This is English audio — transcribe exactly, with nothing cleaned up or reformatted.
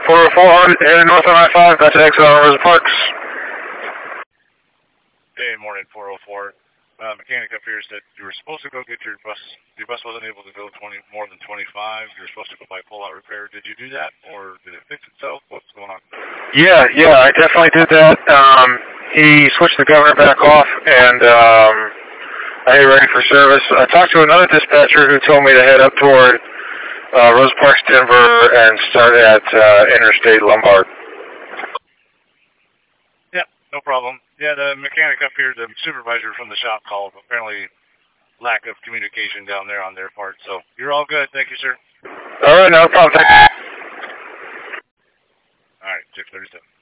four oh four, heading north on I five, got to exit on Rosa Parks. Hey, morning, four oh four. Uh, mechanic up here said you were supposed to go get your bus. Your bus wasn't able to go twenty more than twenty-five. You were supposed to go by pull-out repair. Did you do that, or did it fix itself? What's going on? Yeah, yeah, I definitely did that. Um, he switched the governor back off, and um, I had it ready for service. I talked to another dispatcher who told me to head up toward uh, Rosa Parks, Denver, and start at uh, Interstate Lombard. Yeah, no problem. Yeah, the mechanic up here, the supervisor from the shop called. Apparently, lack of communication down there on their part. So you're all good. Thank you, sir. All right, no problem. All right, six thirty-seven.